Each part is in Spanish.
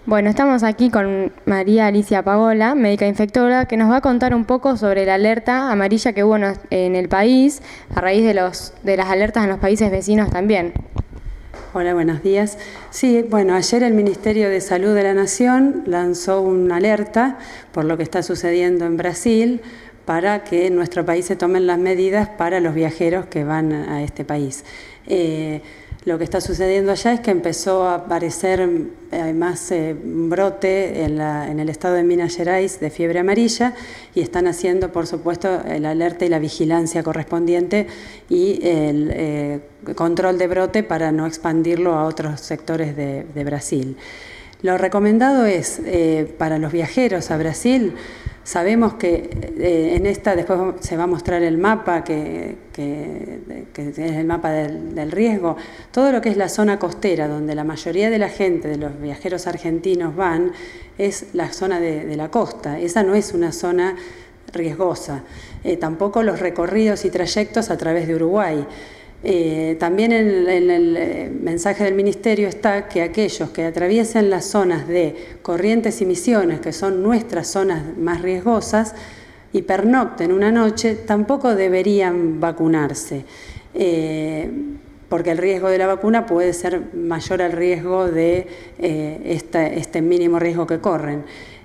Bueno, estamos aquí con María Alicia Pagola, médica infectóloga, que nos va a contar un poco sobre la alerta amarilla que hubo en el país a raíz de las alertas en los países vecinos también. Hola, buenos días. Sí, bueno, ayer el Ministerio de Salud de la Nación lanzó una alerta por lo que está sucediendo en Brasil para que en nuestro país se tomen las medidas para los viajeros que van a este país. Lo que está sucediendo allá es que empezó a aparecer además un brote en el estado de Minas Gerais de fiebre amarilla y están haciendo, por supuesto, el alerta y la vigilancia correspondiente y el control de brote para no expandirlo a otros sectores de Brasil. Lo recomendado es, para los viajeros a Brasil, sabemos que después se va a mostrar el mapa, que es el mapa del riesgo, todo lo que es la zona costera, donde la mayoría de la gente, de los viajeros argentinos van, es la zona de la costa. Esa no es una zona riesgosa. Tampoco los recorridos y trayectos a través de Uruguay. También en el mensaje del Ministerio está que aquellos que atraviesen las zonas de Corrientes y Misiones, que son nuestras zonas más riesgosas, y pernocten una noche, tampoco deberían vacunarse, porque el riesgo de la vacuna puede ser mayor al riesgo de este mínimo riesgo que corren.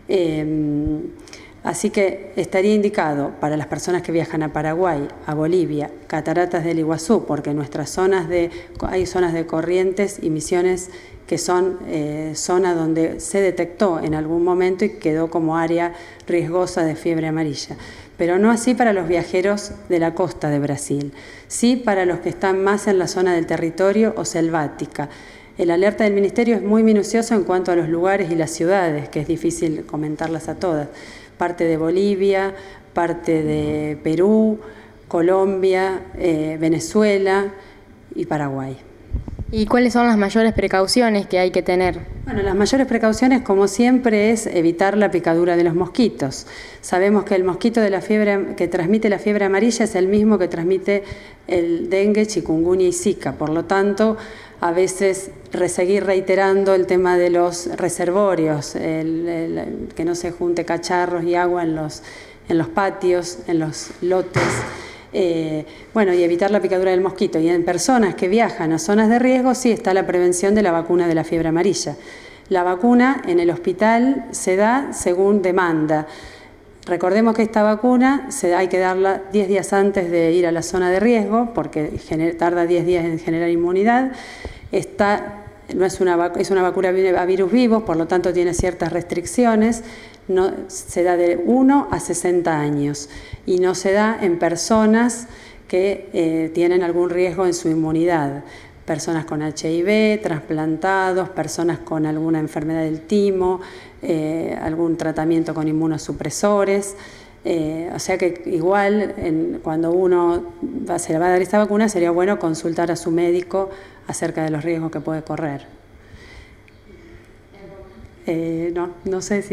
Así que estaría indicado para las personas que viajan a Paraguay, a Bolivia, Cataratas del Iguazú, porque en nuestras hay zonas de Corrientes y Misiones que son zonas donde se detectó en algún momento y quedó como área riesgosa de fiebre amarilla. Pero no así para los viajeros de la costa de Brasil, sí para los que están más en la zona del territorio o selvática. El alerta del Ministerio es muy minucioso en cuanto a los lugares y las ciudades, que es difícil comentarlas a todas. Parte de Bolivia, parte de Perú, Colombia, Venezuela y Paraguay. ¿Y cuáles son las mayores precauciones que hay que tener? Bueno, las mayores precauciones, como siempre, es evitar la picadura de los mosquitos. Sabemos que el mosquito que transmite la fiebre amarilla es el mismo que transmite el dengue, chikungunya y zika. Por lo tanto, a veces seguir reiterando el tema de los reservorios, que no se junte cacharros y agua en los patios, en los lotes. Bueno, y evitar la picadura del mosquito. Y en personas que viajan a zonas de riesgo, sí está la prevención de la vacuna de la fiebre amarilla. La vacuna en el hospital se da según demanda. Recordemos que esta vacuna hay que darla 10 días antes de ir a la zona de riesgo, porque tarda 10 días en generar inmunidad. Es una vacuna a virus vivos, por lo tanto tiene ciertas restricciones. No, se da de 1 a 60 años y no se da en personas que tienen algún riesgo en su inmunidad. Personas con HIV, trasplantados, personas con alguna enfermedad del timo, algún tratamiento con inmunosupresores. O sea que igual cuando uno se le va a dar esta vacuna sería bueno consultar a su médico acerca de los riesgos que puede correr. No sé si